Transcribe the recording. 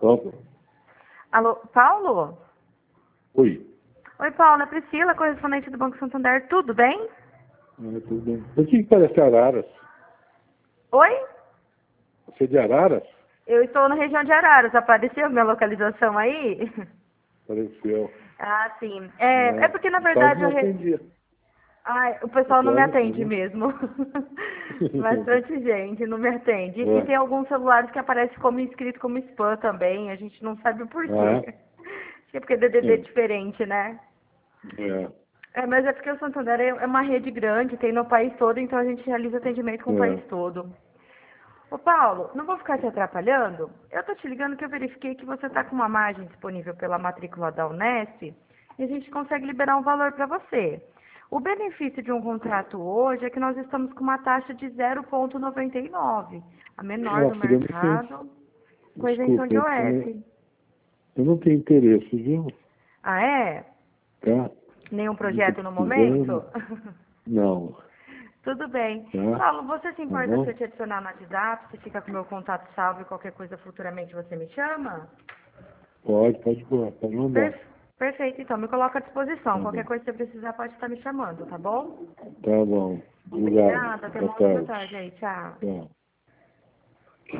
Opa. Alô, Paulo? Oi. Oi, Paulo, é Priscila, correspondente do Banco Santander. Tudo bem? Tudo bem. Por que parece Araras? Oi? Você é de Araras? Eu estou na região de Araras. Apareceu minha localização aí? Pareceu. Ah, sim. É porque, na Quase verdade, não atendia. Ai, o pessoal não me atende Quase. mesmo. Bastante gente não me atende. E É. tem alguns celulares que aparecem como inscrito como spam também. A gente não sabe o porquê. Acho que é porque DDD é diferente, né? Mas é porque o Santander é uma rede grande, tem no país todo, então a gente realiza atendimento com o país todo. Ô Paulo, não vou ficar te atrapalhando. Eu tô te ligando que eu verifiquei que você tá com uma margem disponível pela matrícula da Unesp e a gente consegue liberar um valor para você. O benefício de um contrato hoje é que nós estamos com uma taxa de 0,99, a menor do Filha, eu não tenho... mercado, com isenção Desculpa, de OF. eu não tenho interesse, viu? Ah, é? Tá? Nenhum Não tô projeto no momento? precisando. Não. Tudo bem. Tá? Paulo, você se Tá importa se bom? eu te adicionar no WhatsApp? Você fica com meu contato salvo e qualquer coisa futuramente você me chama? Pode mandar. Perfeito, então me coloca à disposição. Tá Qualquer bom. coisa que você precisar pode estar me chamando, tá bom? Tá bom. Obrigado. Obrigada, até Boa uma outra tarde. tarde aí, tchau. Tchau.